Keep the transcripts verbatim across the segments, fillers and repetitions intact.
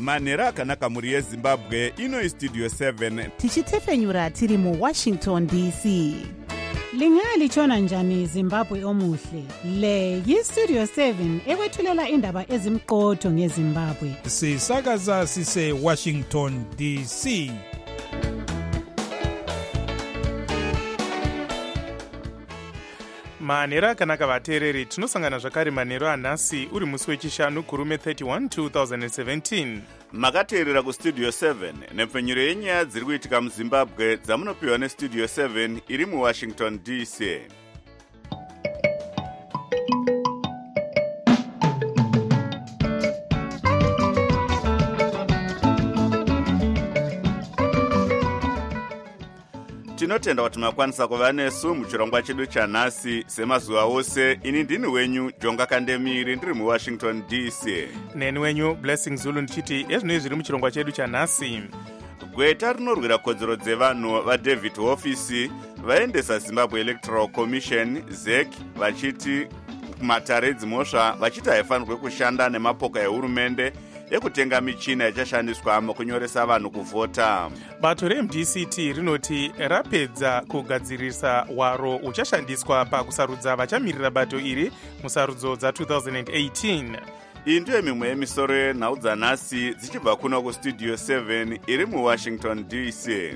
manhero akanaka mhuri yezimbabwe. Ino istudio seven tichitefenyura tiri muwashington D C. Lingalitshona njani Zimbabwe omuhle? Le yistudio seven ekwethulela indaba ezimqotho ngeZimbabwe. Sisakaza sise Washington D C. manhero akanaka vateereri, tinosangana zvakare manhero anhasi uri musi wechishanu kurume thirty-one two thousand seventeen. makateerera kustudio seven nepfenyuro yenyaya dziri kuitika muzimbabwe dzamunopiwa nestudio seven iri muwashington D C. tinotenda kuti makwanisa kuva nesu muchirongwa chedu chanhasi semazuva ose. Ini ndini wenyu Jonga Kandemiri ndiri muwashington D C. neni wenyu Blessing Zulu ndichiti ezvinoi zviri muchirongwa chedu chanhasi. gweta rinorwira kodzero dzevanhu vaDavid Office vaendesa Zimbabwe Electoral Commission Z E C vachiti kumatare dzimhosva vachiti haifanirwe kushanda nemapoka ehurumende ekutenga michina ichashandiswa mukunyoresa vanhu kuvhota. bato reM D C T rinoti rapedza kugadzirisa waro uchashandiswa pakusarudza vachamirira bato iri musarudzo dza two thousand eighteen. iyi ndiyo mimwe yemisoro yenhau dzanhasi dzichibva kuno kustudio seven iri muwashington D C.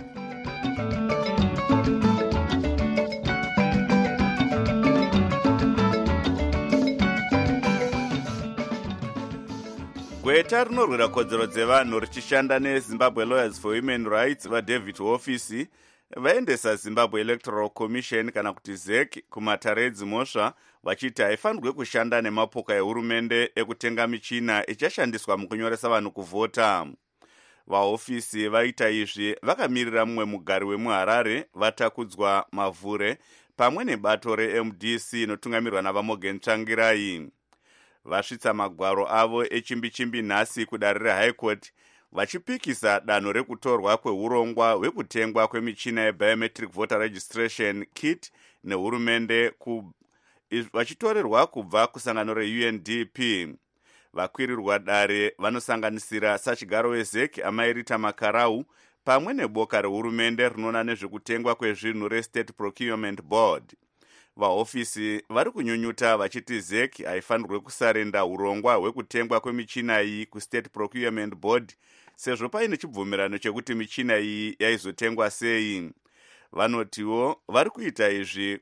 gweta rinorwira kodzero dzevanhu richishanda neZimbabwe Lawyers for Human Rights vaDavid Office vaendesa Zimbabwe Electoral Commission kana kuti Z E C kumatare edzimhosva vachiti haifanirwe kushanda nemapoka ehurumende ekutenga michina ichashandiswa mukunyoresa vanhu kuvhota. Vaofisi vaita izvi vakamirira mumwe mugari wemuHarare vatakudzwa Mavhure pamwe nebato reM D C inotungamirwa naVamogen Tsvangirai. Vasvitsa magwaro avo echimbi-chimbi nhasi kudare reHigh Court vachipikisa danho rekutorwa kweurongwa hwekutengwa kwemichina yebiometric voter registration kit nehurumende ku, vachitorerwa kubva kusangano reU N D P. Vakwirirwa dare vanosanganisira sachigaro weZ E C Amairita Makarau pamwe neboka rehurumende rinoona nezvekutengwa kwezvinhu reState Procurement Board. Vaofisi vari kunyunyuta vachiti Z E C haifanirwe kusarenda urongwa hwekutengwa kwemichina iyi kuState Procurement Board sezvo paine chibvumirano chekuti michina iyi yaizotengwa sei. Vanotiwo vari kuita izvi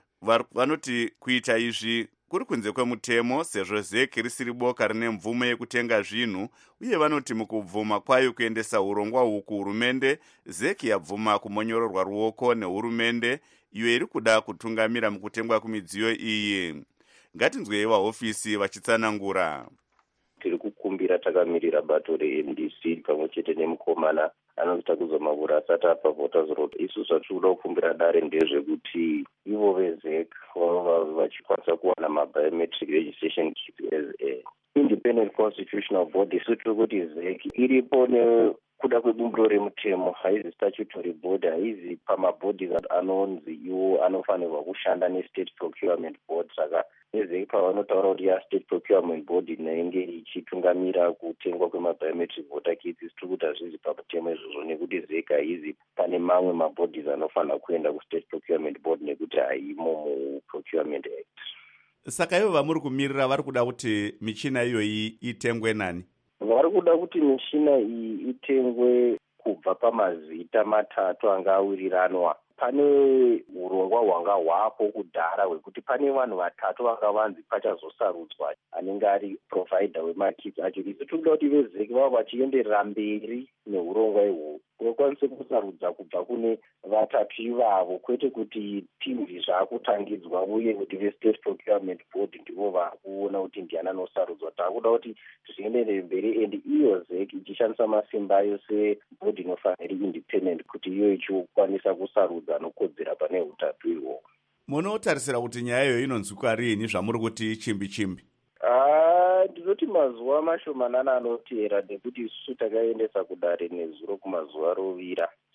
vanoti kuita izvi kuri kunze kwemutemo sezvo Z E C risiri boka rine mvumo yekutenga zvinhu, uye vanoti mukubvuma kwayo kuendesa urongwa uhu kuhurumende Z E C yabvuma kumonyororwa ruoko nehurumende iyo iri kuda kutungamira mukutengwa kwemidziyo iyi. Ngatinzwei vaofisi vachitsanangura. tiri kukumbira takamirira bato reM D C pamwe chete nemukomana anoita kuzomavura asati apa voters road. Isu zvatiri kuda kukumbira dare ndezvekuti ivo veZ E C vava vachikwanisa kuwana mabiometric registration kits as a independent constitutional body. Isu tiri kuti Z E C iripo ne kuda kwebumbiro remutemo, haizi statutory board, haizi pamabhodhi anonzi iwo anofanirwa kushanda neState Procurement Board. Saka neZ E C pavanotaura kuti yaState Procurement Board inenge ichitungamira kutengwa kwemabiometric voter kits, tiri kuti hazvizi pamutemo izvozvo nekuti Z E C haizi pane mamwe mabhodhis anofanira kuenda kuState Procurement Board nekuti haimo muProcurement Act. Saka ivo vamuri kumirira vari kuda kuti michina iyoyi itengwe nani? Vari kuda kuti michina iyi itengwe kubva pamazita matatu anga awiriranwa. Pane urongwa hwanga hwapo kudhara hwekuti pane vanhu vatatu vanga vanzi pachazosarudzwa anenge ari provider wemakits acho. Isu tinoda kuti veZ E C vava vachienderera mberi neurongwa ihwohwo, vakwanise kusarudza kubva kune vatatu ivavo, kwete kuti timvi zvaakutangidzwa uye kuti veState Procurement Board ndivo vakuona kuti ndiani anosarudzwa. Taakuda kuti zvienderere mberi and iyo Z E C ichishandisa masimba ayo sebhodhi inofanira independent kuti iyo ichikwanisa kusarudza anokodzera pane hutatu ihwohwo. Munotarisira kuti nyaya iyoyo inonzwika riini zvamuri kuti chimbi-chimbi? Ah, ndinoti mazuva mashomanana anoteera nekuti isu takaendesa kudare nezuro kumazuva rovira.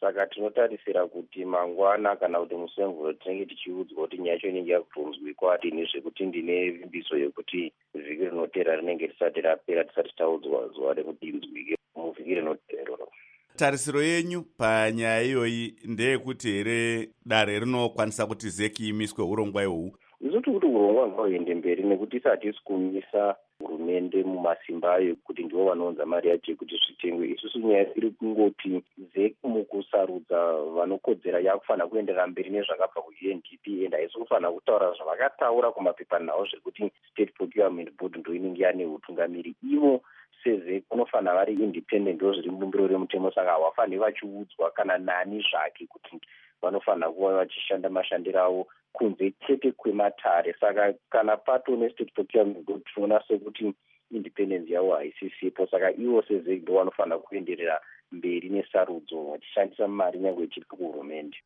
saka tinotarisira kuti mangwana kana kuti musi wemvuro tinenge tichiudzwa kuti nyaya yacho inenge yakutonzwi kwadini zvekuti ndine vimbiso yekuti vhiki rinotevera rinenge risati rapera tisati taudzwa zuva rekuti inzwike muvhiki rinotevera. Tarisiro yenyu panyaya iyoyi ndeyekuti here dare rinokwanisa kuti zeki imiswe urongwa ihwohwu? Izoti kuti urongwa ngauende mberi nekuti isati isi kumisa hurumende mumasimba ayo kuti ndivo vanounza mari yacho yekuti zvitengwe. Isusu nyaya iri kungoti zeki mukusarudza vanokodzera yakufanira kuenderera mberi nezvakabva ku-U N D P ende haisi kufanira kutaura zvavakataura kumapepanhau zvekuti State Procurement Board ndo inenge yane utungamiri. Ivo sezeki unofanira vari independent ndo zviri mubumbiro remutemo, saka havafaniri vachiudzwa kana nani zvake kuti vanofanira kuva vachishanda mashandiro avo kunze chete kwematare. Saka kana pato ne-State Procurement Board tinoona sekuti independence yavo haisisipo, saka ivo sezeki ndo vanofanira kuenderera mberi nesarudzo vachishandisa mari nyange ichiri kuhurumende.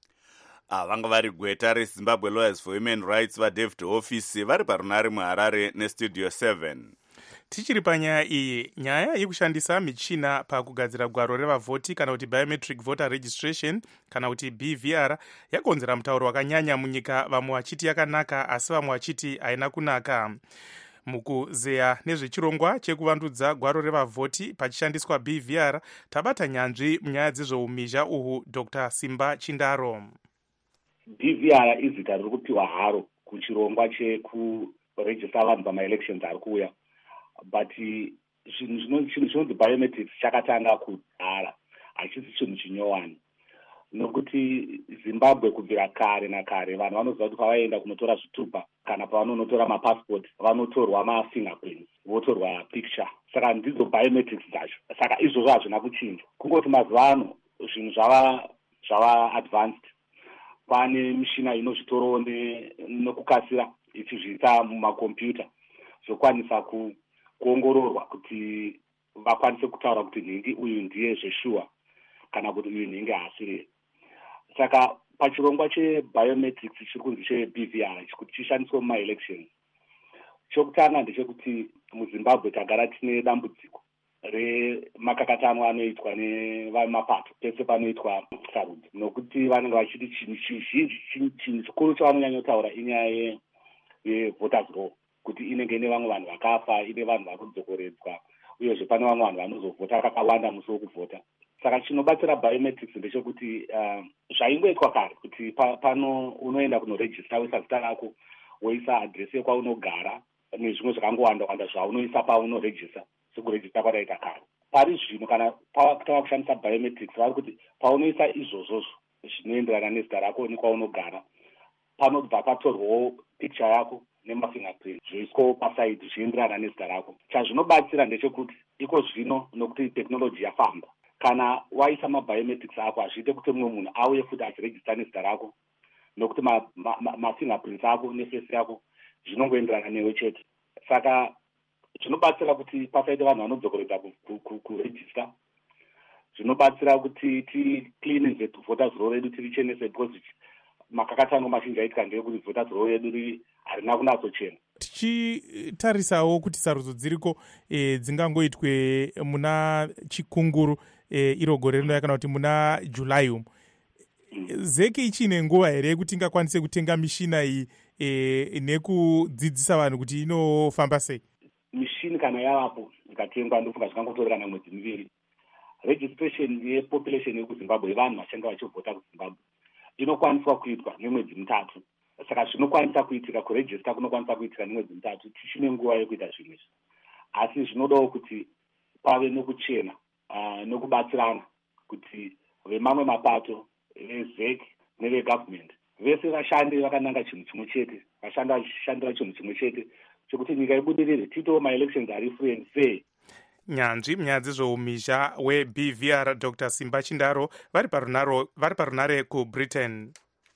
Ah, vanga vari gweta reZimbabwe Lawyers for Human Rights vaDavid Office vari parunare muHarare neStudio seven. Tichiri panyaya iyi, nyaya yekushandisa michina pakugadzira gwaro revavhoti kana kuti biometric voter registration kana kuti B V R yakonzera mutauro wakanyanya munyika, vamwe vachiti yakanaka asi vamwe vachiti haina kunaka. Mukuzeya nezvechirongwa chekuvandudza gwaro revavhoti pachishandiswa B V R, tabata nyanzvi munyaya dzezveumhizha uhu Doctor Simba Chindaro. B V R izita riri kupiwa haro kuchirongwa chekurejista vanhu pamaelections ari kuuya, but chinhu chinonzi biometrics chakatanga kudhara, hachisi chinhu chinyowani, nokuti Zimbabwe kubvira kare nakare vanhu vanoziva kuti pavaenda kunotora zvitupa kana pavanonotora mapassport vanotorwa mafingerprints, votorwa picture, saka ndidzo biometrics dzacho. Saka izvozvo hazvina kuchinja, kungoti mazuva ano zvinhu zvava zvava advanced. Pane mishina inozvitoro nokukasira ichizviisa mumakombiyuta zvokwanisa ku kuongororwa kuti vakwanise kutaura kuti nhingi uyu ndiye zveshuwa kana kuti uyu nhingi haasiri. Saka pachirongwa chebiometrics chiri kunzi cheB V R kuti chishandiswe mumaelections, chokutanga ndechekuti muZimbabwe tagara tine dambudziko remakakatano anoitwa nevamapato pese panoitwa sarudzo, nokuti vanenge vachiti chinhu chizhinji chinhu chikuru chavanonyanyotaura inyaya yevoters law, kuti inenge ine vamwe vanhu vakafa, ine vanhu vari kudzokoredzwa, uyezve pane vamwe vanhu vanozovhota kakawanda musi wokuvhota. Saka chinobatsira biometrics ndechekuti uh, zvaingoitwa kare kuti pa, pano unoenda kunorejista woisa zita rako, woisa adresi yekwaunogara nezvimwe zvakangowanda wanda zvaunoisa paunorejista sekurejista kwataita kare. Pari zvino kana pakutanga kushandisa biometrics vari kuti paunoisa izvozvozvo zvinoenderana nezita rako nekwaunogara, panobva patorwawo picture yako nemafingerprint zvoiswawo pasaidi zvienderana nezita rako. Chazvinobatsira ndechekuti iko zvino nokuti technology yafamba, kana waisa mabiometrics ako hazviite kuti mumwe munhu auye futi achirejista nezita rako, nokuti mafingerprints ma, ma ako nefesi yako zvinongoenderana newe chete. Saka zvinobatsira kuti pasaite vanhu vanodzokoredza kurejista, zvinobatsira kuti ticleanise voters roll redu tirichenese, because makakatano mazhinji aitika ndeyekuti voters roll redu harina kunatsochena. Tichitarisawo kuti sarudzo dziriko e, dzingangoitwe muna chikunguru e, iro gore rino kana kuti muna July umu. Mm. Zeki ichine nguva here kuti ingakwanise kutenga mishina iyi e, nekudzidzisa vanhu kuti inofamba sei? Mishini kana yavapo ikatengwa ndofunga zvikangotora kana mwedzi miviri. Registration yepopulation yekuZimbabwe yevanhu vachange vachivhota kuZimbabwe inokwaniswa kuitwa nemwedzi mitatu. Saka zvinokwanisa kuitika, kurejista kunokwanisa kuitika nemwedzi mitatu, tichine nguva yekuita zvinhu izvi. Asi zvinodawo kuti pave nokuchena uh, nokubatsirana kuti vemamwe mapato vezeki nevegovernment vese vashande vakananga chinhu chimwe chete, vashanda vachishandira chinhu chimwe chete chokuti nyika ibudirire, tiitewo maelections ari free and fair. Nyanzvi munyaya dzezveumhizha weB V R Doctor Simba Chindaro vari parunaro vari parunare kuBritain.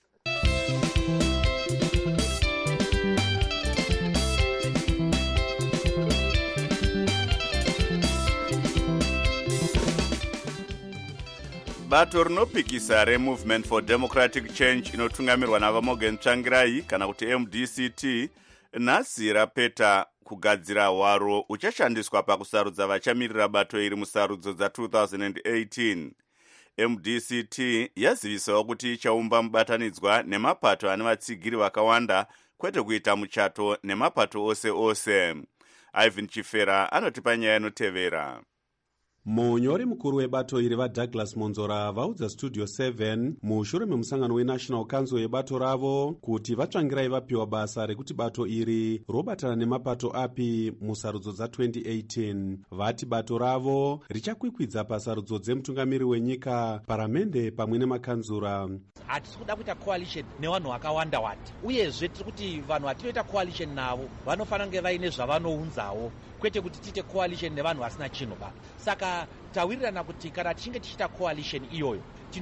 Bato rinopikisa reMovement for Democratic Change inotungamirwa naVaMorgan Tsvangirai kana kuti M D C T nhasi rapeta kugadzira hwaro uchashandiswa pakusarudza vachamirira bato iri musarudzo dza two thousand eighteen. M D C T yazivisawo kuti ichaumba mubatanidzwa nemapato ane vatsigiri vakawanda kwete kuita muchato nemapato ose ose. Ivan Chifera anotipa nyaya inotevera. Munyori mukuru webato iri vaDouglas Monzora vaudza Studio seven mushure memusangano weNational Council yebato ravo kuti vatsvangirai vapiwa basa rekuti bato iri robatana nemapato api musarudzo dza twenty eighteen. Vati bato ravo richakwikwidza pasarudzo dzemutungamiri wenyika, paramende pamwe nemakanzura. Hatisi kuda kuita coalition nevanhu vakawanda wanda, uyezve tiri kuti vanhu vatinoita coalition navo vanofanira kunge vaine zvavanounzawo, kwete kuti tiite coalition nevanhu vasina chinhu ba. Saka tawirirana kuti kana tichinge tichiita coalition iyoyo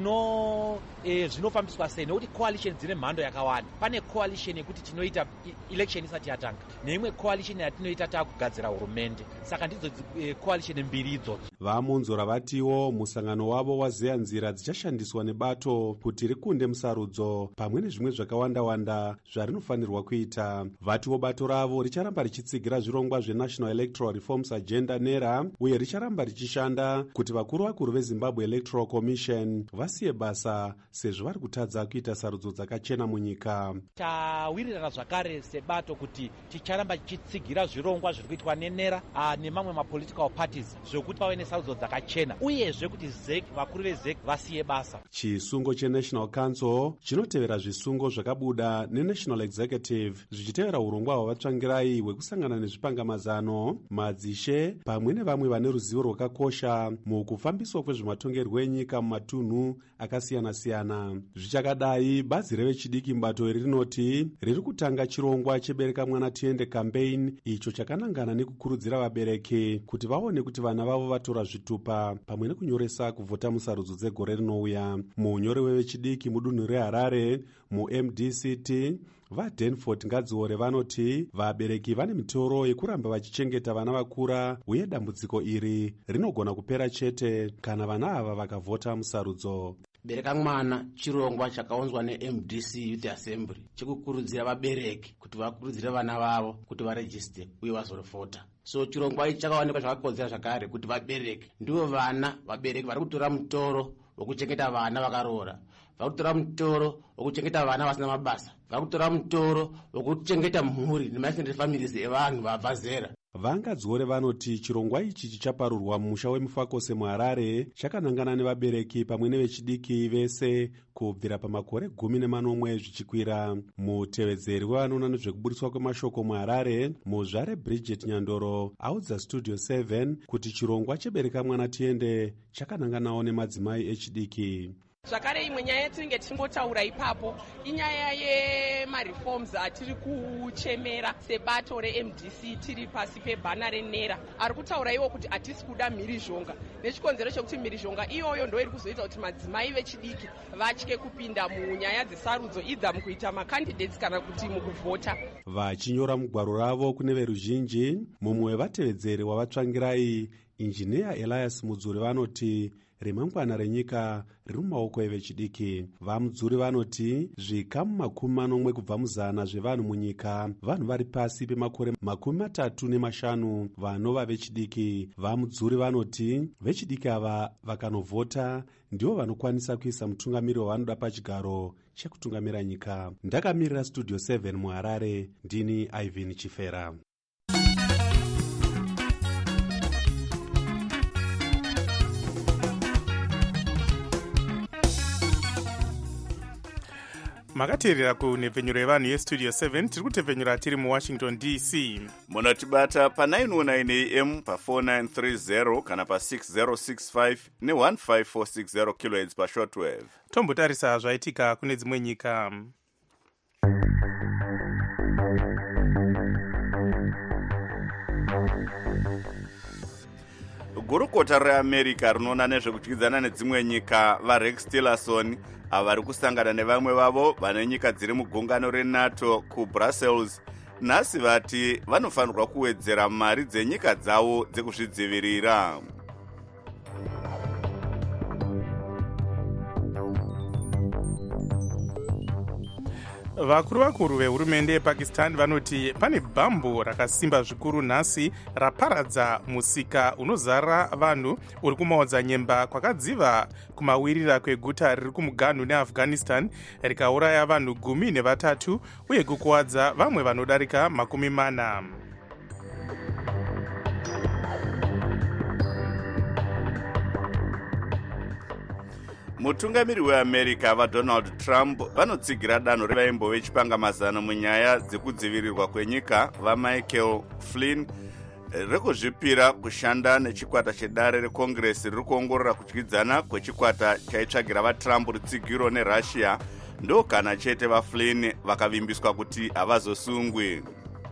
tino e, zvinofambiswa sei, nekuti coalition dzine mhando yakawanda. Pane coalition yekuti tinoita election isati yatanga, neimwe coalition yatinoita takugadzira hurumende. Saka ndidzo e, coalition mbiri idzodzo. Vamonzora vatiwo musangano wavo wazeya nzira dzichashandiswa nebato kuti rikunde musarudzo pamwe nezvimwe zvakawanda wanda zvarinofanirwa kuita. Vatiwo bato ravo richaramba richitsigira zvirongwa zveNational Electoral Reforms Agenda NERA, uye richaramba richishanda kuti vakuru vakuru veZimbabwe Electoral Commission vasiye basa sezvo vari kutadza kuita sarudzo dzakachena munyika. Tawirirana zvakare sebato kuti ticharamba tichitsigira zvirongwa zviri kuitwa neNERA nemamwe mapolitical parties zvokuti pave nesarudzo dzakachena, uyezve kuti Z E C, vakuru veZ E C vasiye basa. Chisungo cheNational Council chinotevera zvisungo zvakabuda neNational Executive zvichitevera urongwa hwavatsvangirai hwekusangana nezvipangamazano, madzishe pamwe nevamwe vane ruzivo rwakakosha mukufambiswa kwezvematongerwo enyika mumatunhu akasiyana-siyana. Zvichakadai, bazi revechidiki mubato iri rinoti riri kutanga chirongwa chebereka mwana tiende campaign, icho chakanangana nekukurudzira vabereki kuti vaone kuti vana vavo vatora zvitupa pamwe nekunyoresa kuvhota musarudzo dzegore rinouya. Munyori wevechidiki mudunhu reHarare muM D C T vaDenford Ngadziore vanoti vabereki vane mitoro yekuramba vachichengeta vana vakura, uye dambudziko iri rinogona kupera chete kana vana ava vakavhota musarudzo. Bereka mwana chirongwa chakaunzwa neM D C Youth Assembly chekukurudzira vabereki kuti vakurudzire vana vavo kuti varejiste uye vazorofota. So chirongwa ichi chakaonekwa zvakakodzera zvakare kuti vabereki ndivo vana vabereki vari kutora mutoro wekuchengeta vana vakaroora, vari kutora mutoro wekuchengeta vana vasina mabasa, vari kutora mutoro wekuchengeta mhuri nemaextended families evanhu vabva zera. Vangadziore vanoti chirongwa ichi chichaparurwa mumusha weMufakose muHarare chakanangana nevabereki pamwe nevechidiki vese kubvira pamakore gumi nemanomwe zvichikwira. Mutevedzeri wevanoona nezvekuburitswa kwemashoko muHarare, muzvare Bridget Nyandoro audza Studio seven kuti chirongwa chebereka mwana tiende chakananganawo nemadzimai echidiki. Zvakare imwe nyaya yatinenge tichingotaura ipapo inyaya yemareforms atiri kuchemera sebato reM D C tiri pasi pebhana reNERA. Ari kutaura iwo kuti hatisi kuda mhirizhonga, nechikonzero chekuti mhirizhonga iyoyo ndo iri kuzoita kuti madzimai vechidiki vatye kupinda munyaya dzesarudzo, idza mukuita makandidates kana kuti mukuvhota. Vachinyora mugwaro ravo kune veruzhinji, mumwe wevatevedzeri wavatsvangirai Injineya Elias Mudzuri vanoti remangwana renyika riri mumaoko evechidiki. Vamudzuri vanoti zvikamu makumi manomwe kubva muzana zvevanhu munyika vanhu vari pasi pemakore makumi matatu nemashanu vanova vechidiki. Vamudzuri vanoti vechidiki ava vakanovhota ndivo vanokwanisa kuisa mutungamiri wavanoda pachigaro chekutungamira nyika. Ndakamirira Studio seven muHarare, ndini Ivan Chifera. makateerera kunhepfenyuro yevanhu yestudio seven. tiri kutepfenyura tiri muwashington D C. munotibata pa nine oh nine A M pa four nine three zero kana pa six zero six five ne one five four six zero kilohertz pa shortwave. tombotarisa zvaitika kune dzimwe nyika. gurukota reamerica rinoona nezvekudyidzana nedzimwe nyika vaRex Tillerson ava vari kusangana nevamwe vavo vane nyika dziri mugungano reNATO kuBrussels nhasi vati vanofanirwa kuwedzera mari dzenyika dzavo dzekuzvidzivirira. vakuru vakuru vehurumende yepakistan vanoti pane bhambu rakasimba zvikuru nhasi raparadza musika unozara vanhu uri kumaodza nyemba kwakadziva kumawirira kweguta riri kumuganhu neafghanistan rikauraya vanhu gumi nevatatu uye kukuwadza vamwe vanodarika makumi mana. mutungamiri weamerica vadonald trump vanotsigira danho revaimbo vechipangamazano munyaya dzekudzivirirwa kwenyika vamichael flynn rekuzvipira kushanda nechikwata chedare rekongresi riri kuongorora kudyidzana kwechikwata chaitsvagira vatrump rutsigiro nerussia ndo kana chete vaflynn vakavimbiswa kuti havazosungwi.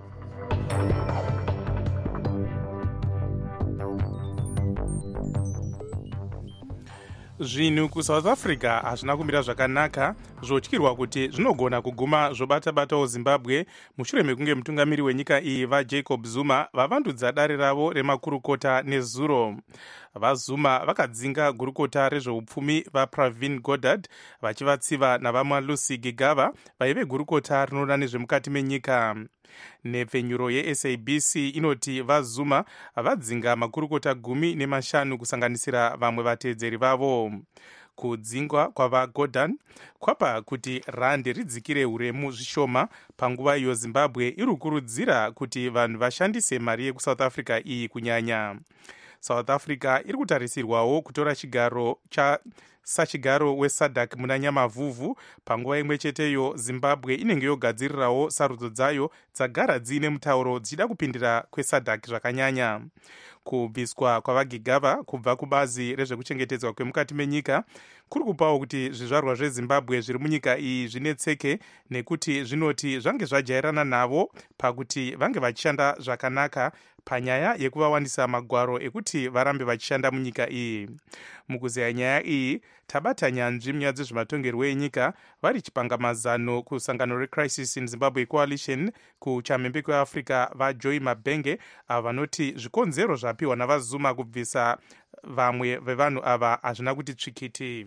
zvinhu kusouth africa hazvina kumira zvakanaka zvotyirwa kuti zvinogona kuguma zvobatabatawo zimbabwe mushure mekunge mutungamiri wenyika iyi vajacob zuma vavandudza dare ravo remakurukota nezuro. vazuma vakadzinga gurukota rezveupfumi vapravin godard vachivatsiva navamalucy gigava vaive gurukota rinoona nezvemukati menyika. nhepfenyuro yeS A B C inoti vazuma vadzinga makurukota gumi nemashanu kusanganisira vamwe vateedzeri vavo. kudzingwa kwavagodhan kwapa kuti randi ridzikire uremu zvishoma panguva iyo zimbabwe iri kukurudzira kuti vanhu vashandise mari yekusouth africa iyi kunyanya. south africa iri kutarisirwawo kutora chigaro cha sachigaro wesadc muna nyamavhuvhu. panguva imwe cheteyo zimbabwe inenge yogadzirirawo sarudzo dzayo dzagara dziine mutauro dzichida kupindira kwesadc zvakanyanya. kubviswa kwavagigava kubva kubazi rezvekuchengetedzwa kwemukati menyika kuri kupawo kuti zvizvarwa zvezimbabwe zviri munyika iyi zvinetseke nekuti zvinoti zvange zvajairana navo pakuti vange vachishanda zvakanaka panyaya yekuvawanisa magwaro ekuti varambe vachishanda munyika iyi. mukuzeya nyaya iyi tabata nyanzvi munyaya dzezvematongerwo enyika vari chipangamazano kusangano recrisis in zimbabwe coalition kuchamhembe kweafrica vajoy mabenge ava vanoti zvikonzero zvapiwa navazuma kubvisa vamwe vevanhu ava hazvina kuti tsvikiti.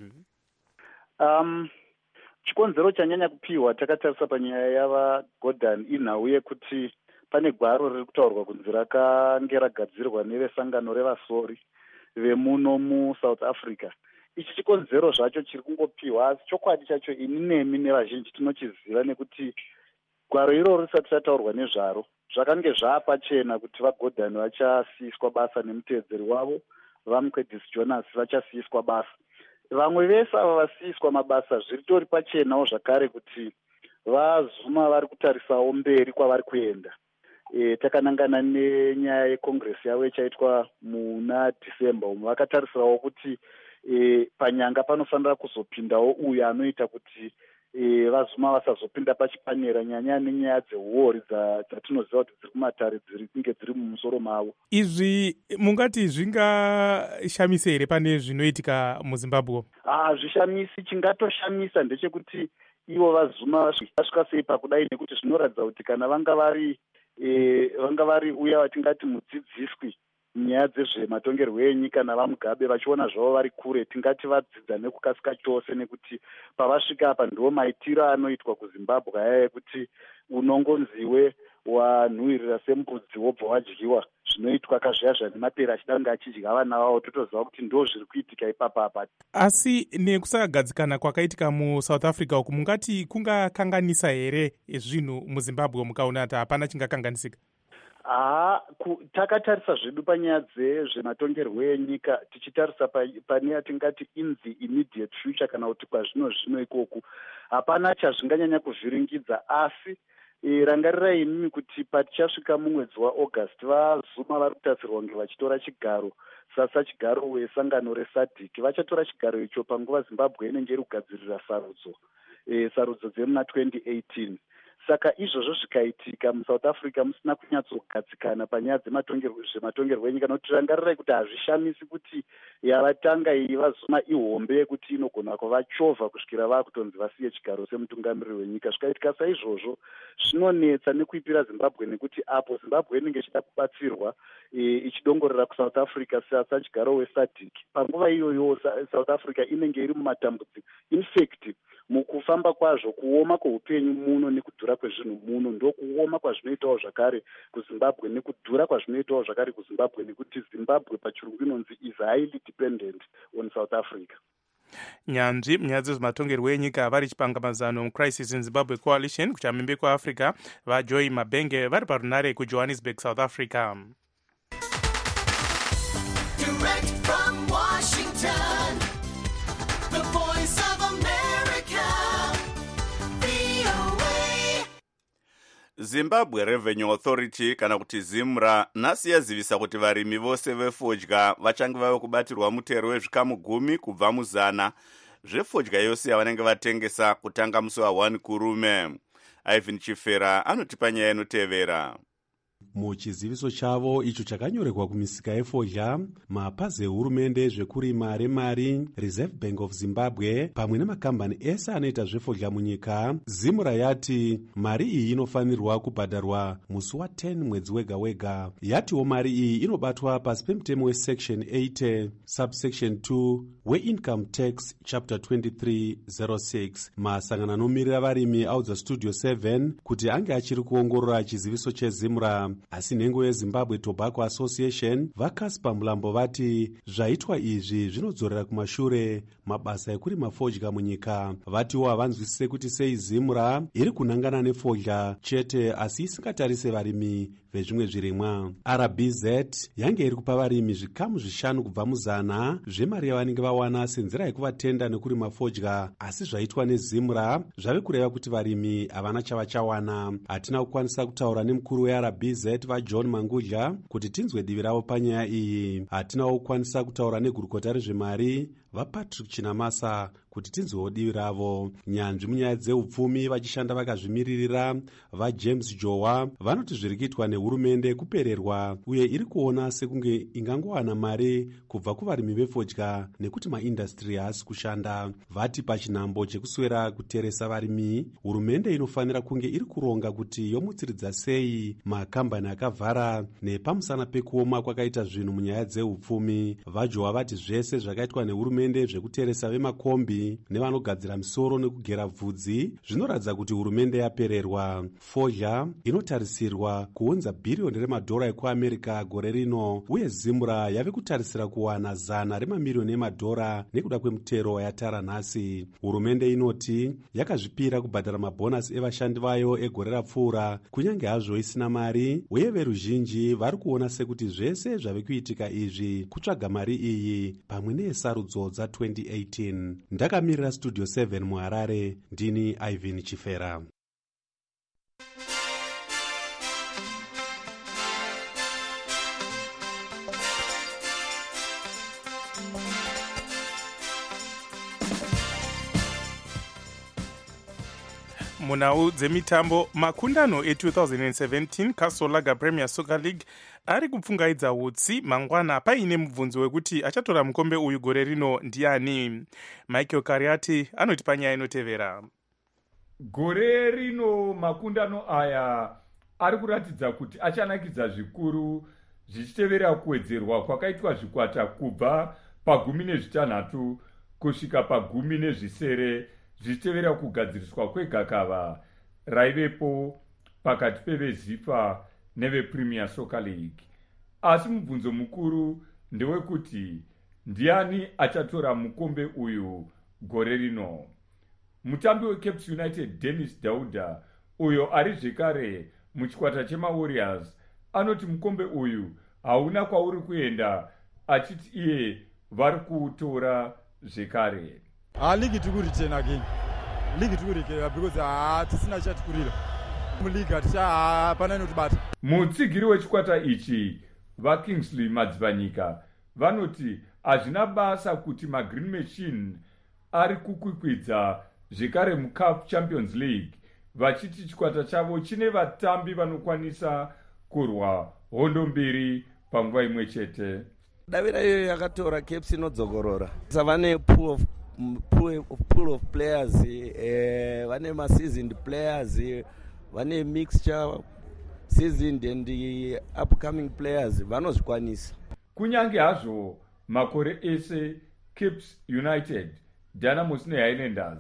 um, chikonzero chanyanya kupiwa takatarisa panyaya yavagodhan inhau yekuti pane gwaro riri kutaurwa kunzi rakange ragadzirwa nevesangano revasori vemuno musouth africa. ichi chikonzero zvacho chiri kungopiwa asi chokwadi chacho ini nemi nevazhinji tinochiziva nekuti gwaro iroro risati rataurwa nezvaro zvakange zvapachena kuti vagodhani vachasiyiswa basa nemuteedzeri wavo vamukadis jonas vachasiyiswa basa. vamwe vese ava vasiyiswa mabasa zviritori pachenawo zvakare kuti vazuma vari kutarisawo mberi kwavari kuenda. E, takanangana nenyaya yekongresi yavo ichaitwa muna dhisemba umwe vakatarisirawo kuti e, panyanga panofanira kuzopindawo uyo anoita kuti e, vazuma vasazopinda pachipanera nyanya nenyaya dzeuori dzatinoziva kuti dziri kumatare dziri kunge dziri mumusoro mavo. izvi mungati zvingashamise here pane zvinoitika muzimbabwe? hazvishamisi. chingatoshamisa ndechekuti ivo vazuma vasvika sei pakudai nekuti zvinoratidza kuti kana vanga vari E, vanga vari uya vatingati mudzidziswi nyaya dzezvematongerwo enyika navamugabe vachiona zvavo vari kure tingati vadzidza nekukasika chose nekuti pavasvika apa ndo maitiro anoitwa kuzimbabwe aya ekuti unongonziwe wanhuhwirira sembudzi wobva wadyiwa zvinoitwa kazviyazva nemapera achidanga achidya vana vavo totoziva kuti ndo zviri kuitika ipapa apa. asi nekusagadzikana kwakaitika musouth africa uku mungati kungakanganisa here zvinhu muzimbabwe mukaona kuti hapana chingakanganisika? haa takatarisa zvedu panyaya dzezvematongerwo enyika tichitarisa pane yatingati in the immediate future kana kuti kwazvino zvino ikoku hapana chazvinganyanya kuzviringidza asi E, rangarirai imimi kuti patichasvika mumwedzi waaugust vazuma vari kutarisirwa kunge vachitora chigaro sasa chigaro wesangano resadc vachatora chigaro icho panguva zimbabwe inenge iri kugadzirira sarudzo e, sarudzo dzemuna twenty eighteen. saka izvozvo zvikaitika musouth africa musina kunyatsogadzikana panyaya dzematongerwo enyika nokuti rangarirai kuti hazvishamisi kuti yavatanga iyi vazuma ihombe yekuti inogona kuvachovha kusvikira vakutonzi vasiye chigaro semutungamiriri wenyika. zvikaitika saizvozvo zvinonetsa nekuipira zimbabwe nekuti apo zimbabwe inenge ichida kubatsirwa e, ichidongorera kusouth africa sachigaro wesadc panguva iyoyo south africa inenge iri mumatambudziko. in fact mukufamba kwazvo, kuoma kweupenyu muno nekudhura kwezvinhu muno ndo kuoma kwazvinoitawo zvakare kuzimbabwe nekudhura kwazvinoitawo zvakare kuzimbabwe, nekuti zimbabwe pachirungu inonzi is highly dependent on South Africa. Nyanzvi munyaya dzezvematongerwo enyika vari chipangamazano mucrisis in Zimbabwe Coalition kuchamimbe kwaAfrica vaJoy Mabenge vari parunare kuJohannesburg, South Africa. Direct from Washington, the voice of America, V O A. Zimbabwe Revenue Authority kana kuti ZIMRA nhasi yazivisa kuti varimi vose vefodya vachange vave kubatirwa mutero wezvikamu gumi kubva muzana zvefodya yose yavanenge vatengesa kutanga musi wa one kurume. Ivan Chifera anotipa nyaya inotevera. Muchiziviso chavo icho chakanyorerwa kumisika yefodya, mapazi ehurumende zvekurima remari, Reserve Bank of Zimbabwe pamwe nemakambani ese anoita zvefodya munyika, ZIMRA yati mari iyi inofanirwa kubhadharwa musi wa ten mwedzi wega wega. Yatiwo mari iyi inobatwa pasi pemutemo wesection eighty subsection two weincome tax chapter twenty-three oh six. Masangano anomirira varimi audza Studio seven kuti ange achiri kuongorora chiziviso cheZIMRA, asi nhengo yeZimbabwe Tobacco Association vakasi mulambo vati zvaitwa izvi zvinodzorera kumashure mabasa ekurima fodya munyika. Vatiwo havanzwisise kuti sei ZIMRA iri kunangana nefodya chete asi isingatarise varimi vezvimwe zvirimwa. R B Z yange iri kupa varimi zvikamu zvishanu kubva muzana zvemari yavanenge vawana senzira yekuvatenda nekurima fodya, asi zvaitwa neZIMRA zvave kureva kuti varimi havana chavachawana. Hatina kukwanisa kutaura nemukuru weR B Z vaJohn Mangudya kuti tinzwe divi ravo panyaya iyi. Hatinawo kukwanisa kutaura negurukota rezvemari vaPatrick Chinamasa kuti tinzwewo divi ravo. Nyanzvi munyaya dzeupfumi vachishanda vakazvimiririra vaJames Jowa vanoti zviri kuitwa nehurumende kupererwa uye iri kuona sekunge ingangowana mari kubva kuvarimi vefodya nekuti maindastri haasi kushanda. Vati pachinhambo chekuswera kuteresa varimi, hurumende inofanira kunge iri kuronga kuti yomutsiridza sei makambani akavhara nepamusana pekuoma kwakaita zvinhu munyaya dzeupfumi. VaJowa vati zvese zvakaitwa nehurumende zvekuteresa vemakombi nevanogadzira misoro nekugera bvudzi zvinoratidza kuti hurumende yapererwa. Fodya inotarisirwa kuunza bhiriyoni remadhora ekuAmerica gore rino uye ZIMRA yave kutarisira kuwana zana remamiriyoni emadhora nekuda kwemutero yatara nhasi. Hurumende inoti yakazvipira kubhadhara mabhonasi evashandi vayo egore rapfuura kunyange hazvo isina mari, uye veruzhinji vari kuona sekuti zvese zvave kuitika izvi kutsvaga mari iyi pamwe neyesarudzo dza twenty eighteen. Ndakamirira Studio seven muHarare, ndini Ivan Chifera. Munhau dzemitambo, makundano e-twenty seventeen Kasolaga Premier Soccer League ari kupfungaidza utsi mangwana paine mubvunzo wekuti achatora mukombe uyu gore rino ndiani. Michael Kariati anoti panyaya inotevera. Gore rino makundano aya ari kuratidza kuti achanakidza zvikuru zvichitevera kuwedzerwa kwakaitwa zvikwata kubva pagumi nezvitanhatu kusvika pagumi nezvisere zvichitevera kugadziriswa kwegakava raivepo pakati pevezifa nevepremier Soccer League. Asi mubvunzo mukuru ndewekuti ndiani achatora mukombe uyu gore rino. Mutambi weCapes United Dennis Dauda, uyo ari zvekare muchikwata chemaWarriors, anoti mukombe uyu hauna kwauri kuenda, achiti iye vari kuutora zvekare. Ah, ligi tikurichena again. Ligi tikurikera because ah tisina chatikurira. Muliga tisha hapana inotibata. Mutsigiri wechikwata ichi vaKingsley Madzivanyika vanoti hazvina basa kuti maGreen Machine ari kukwikwidza zvekare muCAF Champions League, vachiti chikwata chavo chine vatambi vanokwanisa kurwa hondo mbiri panguva imwe chete. Davira iyo yakatora Caps inodzokorora. Savane pool of pool of, pool of players, eh, vane ma seasoned players, vane mixture seasoned and the upcoming players vanozvikwanisa. Kunyange hazvo makore ese Caps United, Dynamos neHighlanders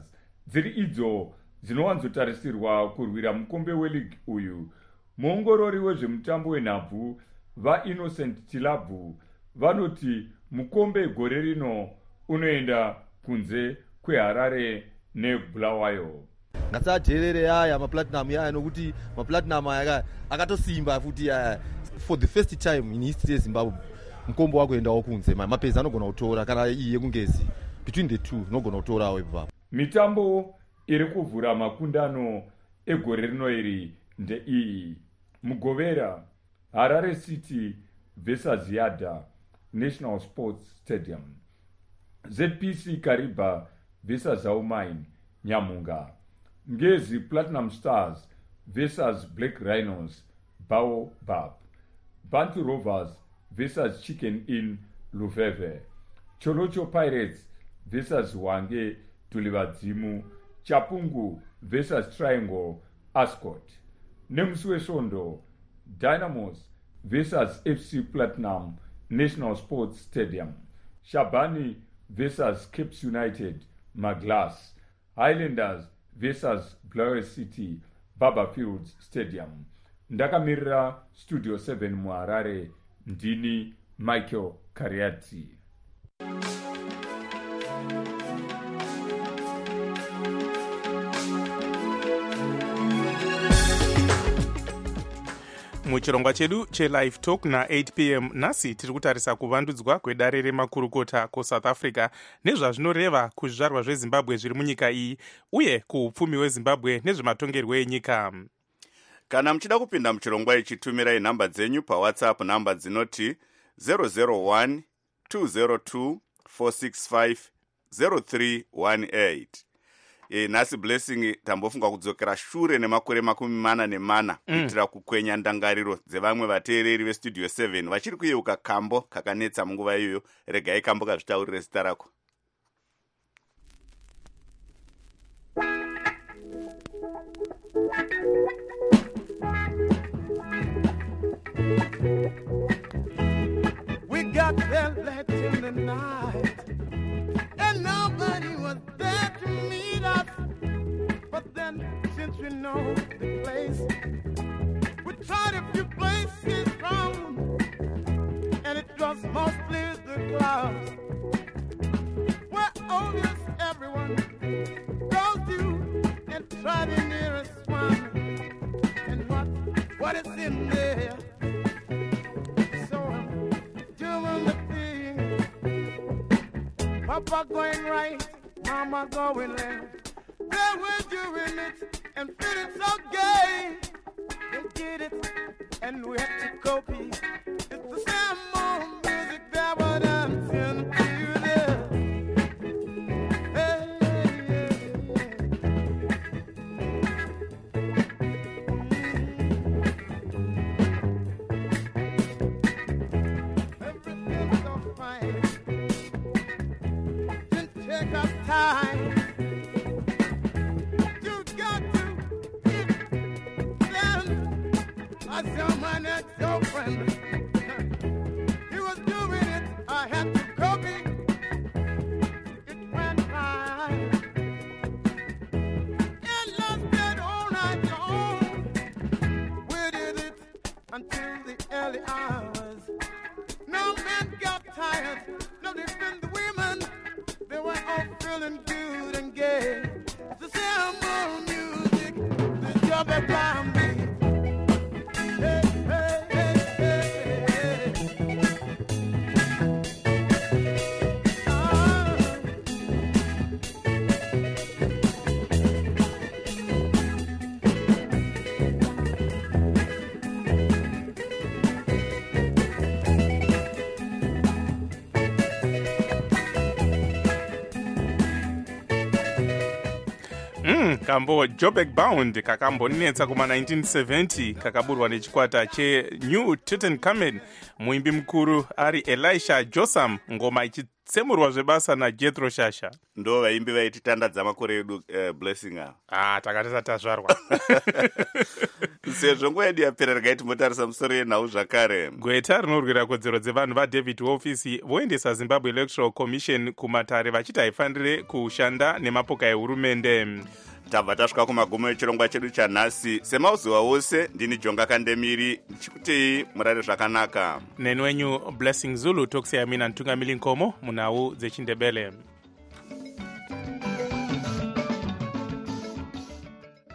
dziri idzo dzinowanzotarisirwa kurwira mukombe weligi uyu. Muongorori wezvemutambo wenhabvu vaInnocent Tilabvu vanoti mukombe gore rino unoenda kunze kweHarare neBulawayo. Ngasateerere aya maplatinum yaya nokuti maplatinum aya akatosimba futi aya for the first time in history yeZimbabwe mukombo wakuendawo kunze mapezi anogona kutora kana iye kungezi between the two nogona kutorawo ipapo. Mitambo iri kuvhura makundano egore rino iri ndeiyi: Mugovera, Harare City versus Yada National Sports Stadium, Z P C Kariba versus Zaumine Nyamunga, Ngezi Platinum Stars versus Black Rhinos Baobab, Bantu Rovers versus Chicken Inn Luveve, Cholocho Pirates versus Wange Tulivadzimu, Chapungu versus Triangle Ascot, Nemuswe Sondo Dynamos versus F C Platinum National Sports Stadium, Shabani versus Capes United Maglas, Highlanders versus Blair City Barberfields Stadium. Ndakamirira Studio seven muHarare, ndini Michael Kariati. muchirongwa chedu chelive talk na-eight p m nhasi tiri kutarisa kuvandudzwa kwedare remakurukota kusouth africa nezvazvinoreva kuzvizvarwa zvezimbabwe zviri munyika iyi uye kuupfumi hwezimbabwe nezvematongerwo enyika. Kana muchida kupinda muchirongwa ichi, tumirai nhamba dzenyu pawhatsapp, nhamba dzinoti zero zero one two zero two four six five zero three one eight. E, nhasi Blessing tambofunga kudzokera shure nemakore makumi mana nemana kuitira mm. kukwenya ndangariro dzevamwe vateereri vestudio seven vachiri kuyeuka kambo kakanetsa munguva iyoyo. Regai kambo kazvitaurire zita rako. We got there late in the night and nobody was there to meet us. But then, since we know the place, we tried a few places round, and it was mostly the clouds. Where obvious everyone goes to and try the nearest one, and what what is in there? So I'm doing the thing. Papa going right, Mama going left. They were doing it and feeling so gay. They did it and we had to copy. It's the same old music that we're dancing to there. Hey, hey, hey. Everything's so fine. Didn't take us time. I saw my next girlfriend. He was doing it, I had to copy. It went fine. It lasted all night long. We did it until the early hours. No men got tired, not even the women. They were all feeling good and gay. It's the same old music, the job of me. Hey, hey, hey, hey. kambo Joburg Bound kakambonetsa kuma nineteen seventy kakaburwa nechikwata cheNew Tutankhamen, muimbi mukuru ari Elisha Jotham, ngoma ichitsemurwa zvebasa naJethro Shasha. Ndo vaimbi vaititandadza makore edu uh, blessing a ah takatesa tazvarwa sezvo nguva yedu yapera regai timotarisa musoro yenhau zvakare. Gweta rinorwira kodzero dzevanhu vaDavid Office voendesa Zimbabwe Electoral Commission kumatare vachiti haifanire kushanda nemapoka ehurumende. Tabva tasvika kumagumo echirongwa chedu chanhasi. Semauzuva wose, ndini Jonga Kandemiri, ndichikuti murare zvakanaka. Neni wenyu Blessing Zulu, tokusiyamina ntungamiri Nkomo munhau dzechindebele.